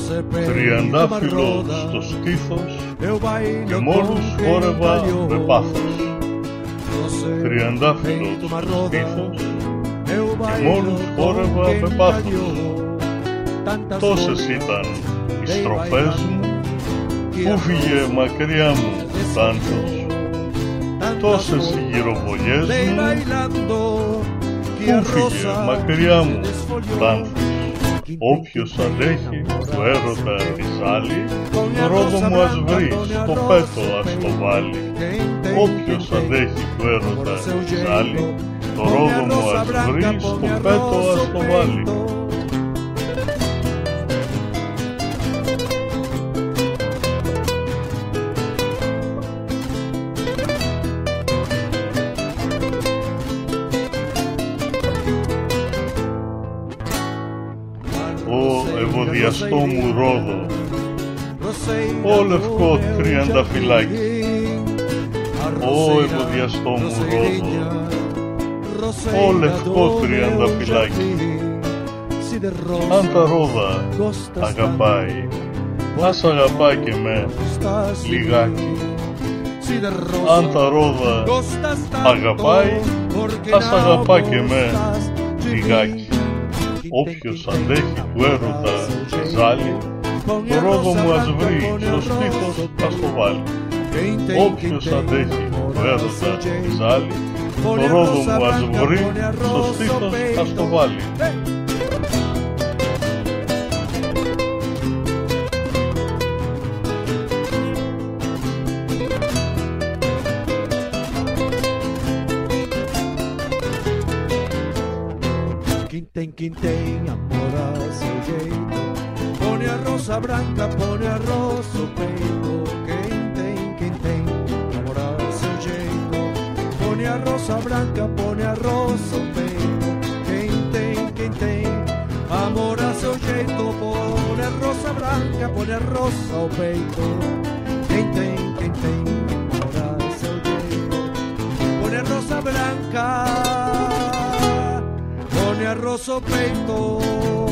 Τριαντάφυλλο στο στήθος και μόνος χόρευα με πάθος. Τριαντάφυλλο στο στήθος και μόνος χόρευα με πάθος. Τόσες ήταν οι στροφές μου που φύγε μακριά μου τ' άνθος. Τόσες οι γυροβολιές μου που φύγε μακριά μου τ' άνθος. Όποιος αντέχει του έρωτα της άλλη, το ρόδο μου ας βρει, στο πέτο ας το βάλει. Όποιος αντέχει του έρωτα της άλλη, το ρόδο μου ας βρει, στο πέτο ας το βάλει. Ω ευωδιαστό μου ρόδο, ω λευκό τριανταφυλάκι, ω ευωδιαστό μου ρόδο, ω λευκό τριανταφυλάκι. Αν τα ρόδα αγαπάει, ας αγαπάει και με λιγάκι. Αν τα ρόδα αγαπάει, ας αγαπάει και με λιγάκι. Όποιος αντέχει του έρωτα της άλλη, το ρόδο μου ας βρει, στο στήθος ας το βάλει. Όποιος αντέχει του έρωτα της άλλη, το ρόδο μου ας βρει, στο στήθος ας το βάλει. Quem tem amor a seu jeito, põe a rosa branca, põe arroz no peito. Quem tem amor a seu jeito, põe a rosa branca, põe arroz no peito. Quem tem amor a seu jeito, põe a rosa branca, põe arroz no peito. Quem tem amor a seu jeito, põe a rosa branca, pone arroz o peito.